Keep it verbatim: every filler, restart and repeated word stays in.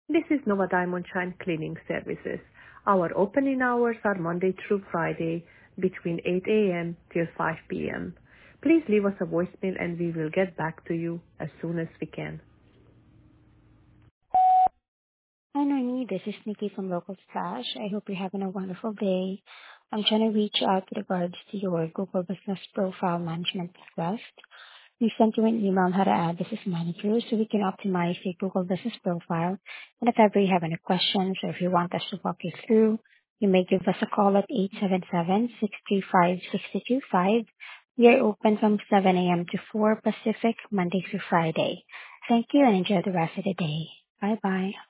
This is Nova Diamond Shine Cleaning Services. Our opening hours are Monday through Friday between eight a.m. till five p.m. Please leave us a voicemail and we will get back to you as soon as we can. Hi, Noemi. This is Nikki from Local Stash. I hope you're having a wonderful day. I'm trying to reach out with regards to your Google Business Profile Management request. We sent you an email on how to add this as manager so we can optimize your Google Business Profile. And if ever you have any questions or if you want us to walk you through, you may give us a call at eight seven seven, six three five, six two two five. We are open from seven a.m. to four Pacific, Monday through Friday. Thank you and enjoy the rest of the day. Bye-bye.